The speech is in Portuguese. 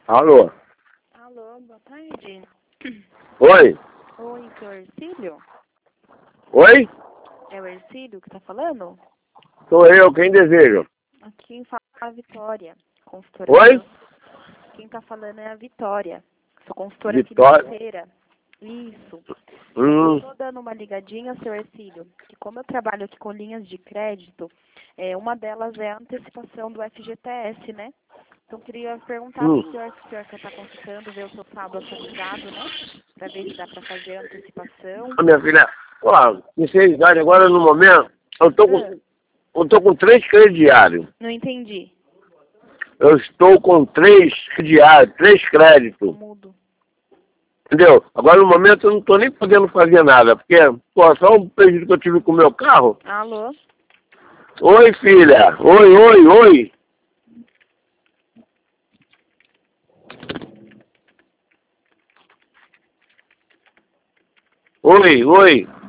Alô? Alô, boa tarde. Oi? Oi, seu Ercílio? Oi? É o Ercílio que tá falando? Sou eu, quem deseja? Aqui quem fala é a Vitória, consultora Oi? financeira. Quem tá falando é a Vitória, sou consultora Vitória? financeira. Isso. Eu Hum, tô dando uma ligadinha, seu Ercílio, que como eu trabalho aqui com linhas de crédito, uma delas é a antecipação do FGTS, né? Então, queria perguntar hum. pro senhor se o senhor quer estar consultando, ver o seu saldo atualizado, né? Para ver se dá para fazer a antecipação. Minha filha, ó, sinceridade, agora no momento, Ah, eu tô com 3 crediários. não entendi. Eu estou com 3 crediários, 3 créditos. Mudo. Entendeu? Agora no momento eu não tô nem podendo fazer nada, porque, pô, só um prejuízo que eu tive com o meu carro. Alô? Oi, filha. Oi, oi, oi. Oi, oi.